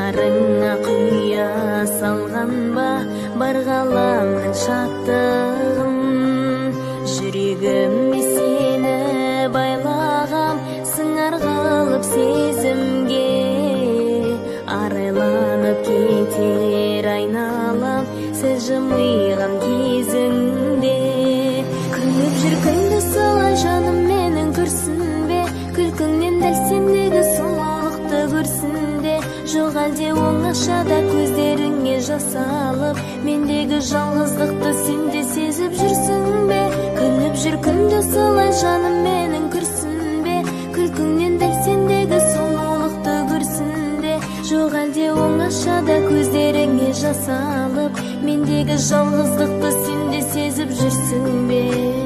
Жанарыңа құя салған ба бар ғаламның шаттығын? Жүрегіме сені байлағам, сыңар қылып сезімге. Арайланып кетер айналам, сіз жымиған кезіңде. Күліп жүр күнді солай жаным менің, күрсінбе. Күлкіңнен дәл сендегі сұлулықты көрсінде. Жоқ әлде оңашада көздеріңе жас алып, мендегі жалғыздықты сен де сезіп жүрсің бе? Күліп жүр күнде солай жаным менің, күрсінбе. Күлкіңнен дәл сендегі сұлулықты көрсінде. Жоқ әлде оңашада көздеріңе жас алып, мендегі жалғыздықты сен де сезіп жүрсің бе?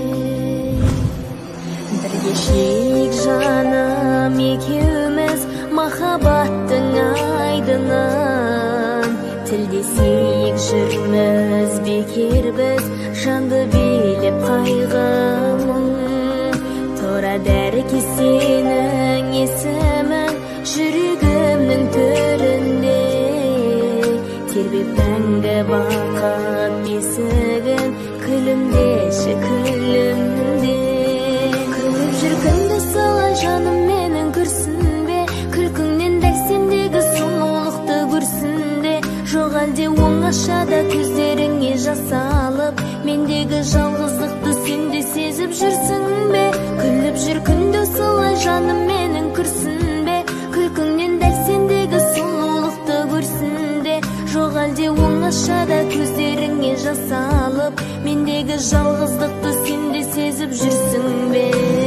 Бірге жейік жаным екеуміз махаббаттың айдынын. Тілдесейік жүрміз бекер біз, жанды билеп қайғымын. Тұрады әрке сенің есімің жүрегімнің төрінде. Тербеп мәңгі бақыт бесігін, күлімдеші күлімде. Күліп жүр күнді солай жаным менің, күрсінбе. Күлкіңнен дәл сендегі сұлулықты көрсінде. Жоқ әлде оңашада көздеріңе жас алып, мендегі жалғыздықты сен де сезіп жүрсің бе? Күліп жүр күнді солай жаным менің, күрсінбе. Күлкіңнен дәл сендегі сұлулықты көрсінде. Жоқ әлде оңашада көздеріңе жас алып, мендегі жалғыздықты сен де сезіп жүрсің бе?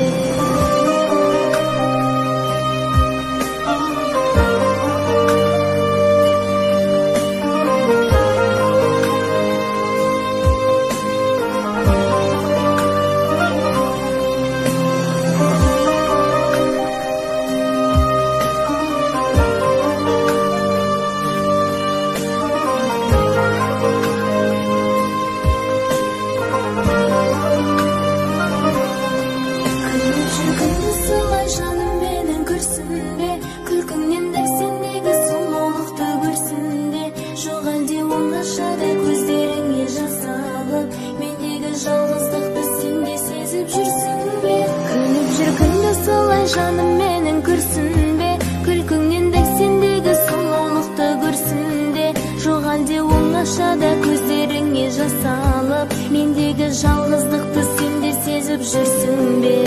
Жаным менің, күрсінбе. Күлкіңнен дәл сендегі сұлулықты көрсінде. Жоқ әлде оңашада көздеріңе жас алып, мендегі жалғыздықты сен де сезіп жүрсің бе?